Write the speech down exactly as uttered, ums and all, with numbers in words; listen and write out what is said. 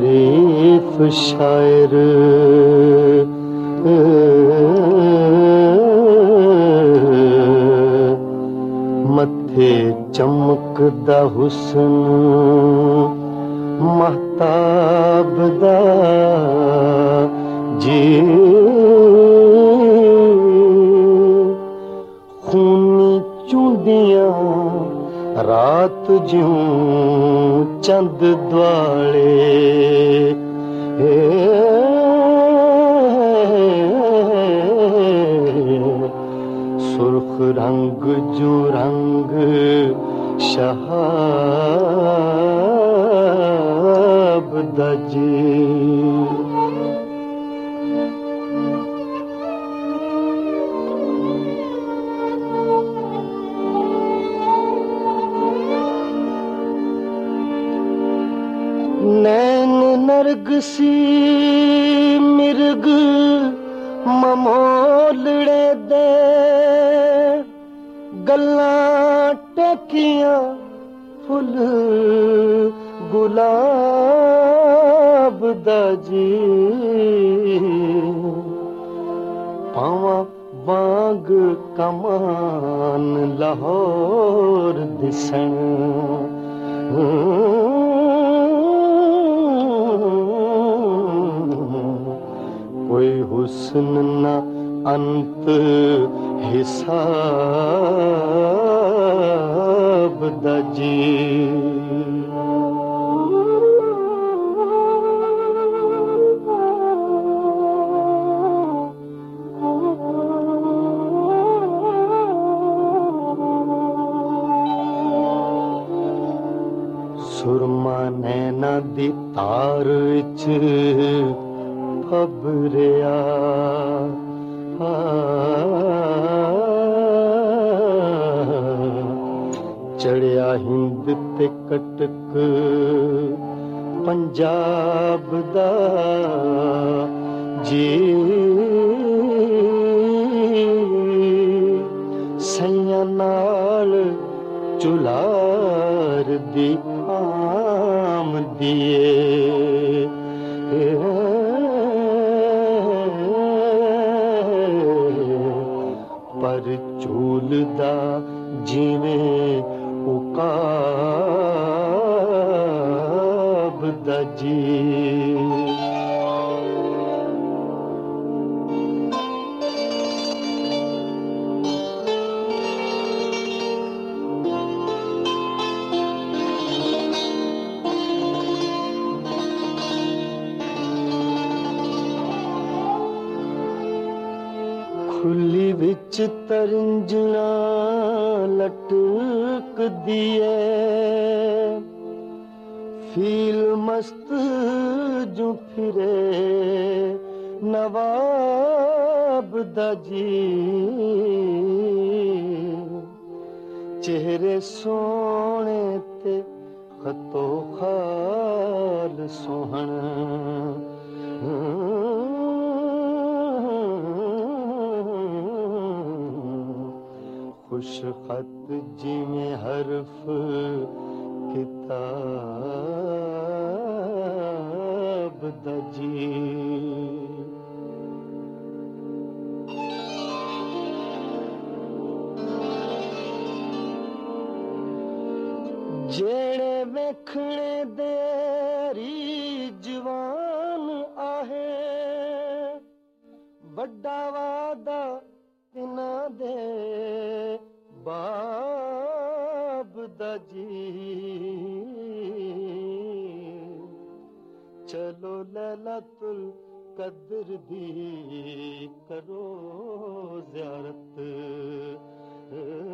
शरीफ शायर मथे चमकदा हुस्न महताब दा जी खूनी चूंदियां रात ज्यों चंद दुआले सुर्ख रंग जो रंग शहाब दजी नैन नरगसी मिर्ग ममोलड़े दे गल्लां टेकियां फुल गुलाब दा जी पावां वांग कमान लाहौर दिसण कोई हुस्न ना अंत हिसाब दा जी सुरमा नैना दी तार विच खबरिया चढ़िया हिंद ते कटक पंजाब दा जी सैयां नाल चुलार दी आम दिए पर झूलदा जिवें उकाब दा जी खुली विच तरंजना लटक दिए फील मस्त जो फिरे नवाब दा जी चेहरे सोने ते खतो खाल सोहण खुश खत जिमें हरफ किताब दजी जेड़े वेखणे देरी जवान आहे वड्डा वादा तिना दे बाब दा जी चलो लैलतुल कद्र दी करो ज़ियारत